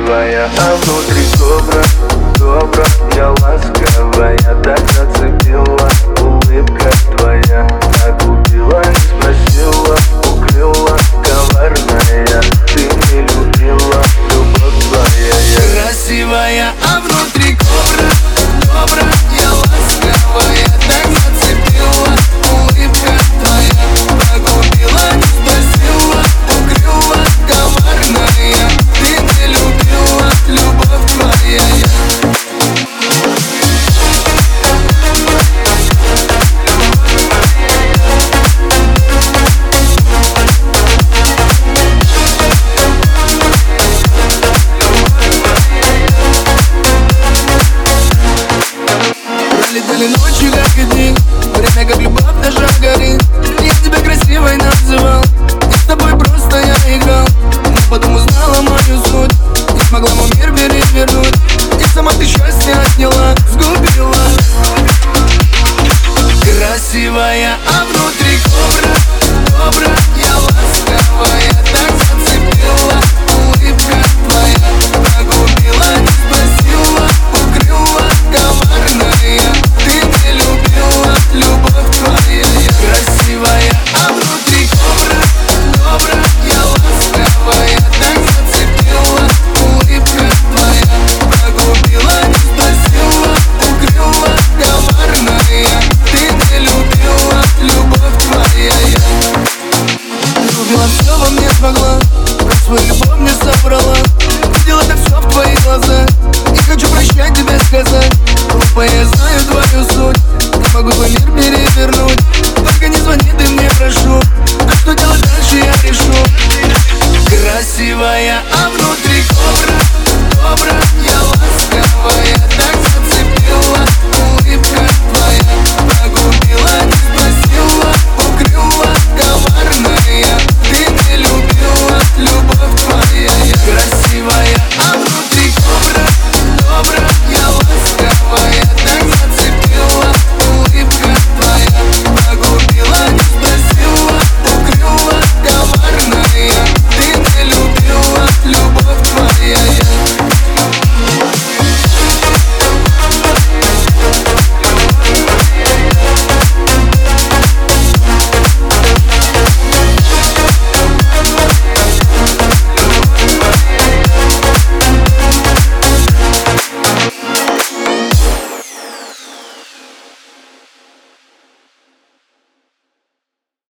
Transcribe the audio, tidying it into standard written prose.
Красивая, а внутри кобра, кобра. Я ласковая, так зацепила. Улыбка твоя так убила, не спросила, укрыла. Коварная, ты не любила, любовь твоя. Красивая, а внутри кобра, кобра. Я ласковая, так зацепила. Улыбка твоя так убила, не спросила, укрыла. Коварная, ты не любила, любовь твоя. Пролетели ночи, как и дни, время как любовь наша горит. Я тебя красивой называл, и с тобой просто я играл. Но потом узнала мою суть, не смогла мой мир перевернуть. И сама ты счастье отняла, сгубила. Красивая, а внутри